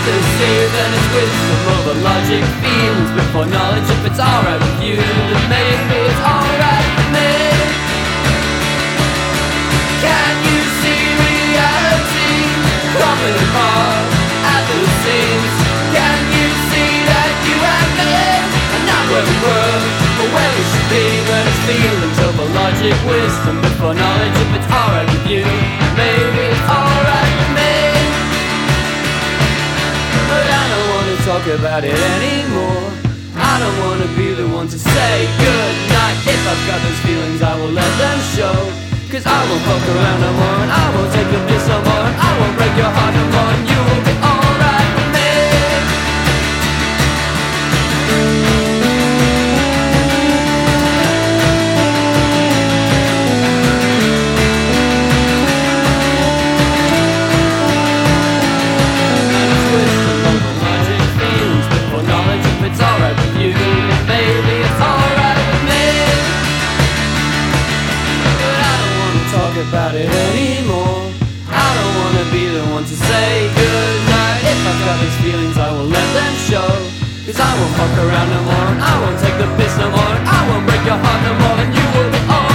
to see then it's wisdom over logic feels before knowledge. If it's alright with you, then maybe it's alright with me. Can you see reality coming apart at the seams? Can you see that you and me are not where we were, but where we should be? When it's feelings over logic, wisdom before knowledge. If it's alright with you, maybe it's alright with me. But I don't wanna talk about it anymore. I don't wanna be the one to say goodnight. If I've got those feelings, I will let them show. 'Cause I won't fuck around no more, and I won't take your piss no more, and I won't break your heart no more, and you will be alright with me. And it's wisdom over logic, feelings before knowledge. If it's alright with you, then maybe it's alright with me. But I don't wanna talk about it anymore. I don't wanna be the one to say goodnight. If I've got these feelings, I will let them show. 'Cause I won't fuck around no more, and I won't take the piss no more, and I won't break your heart no more, and you will be all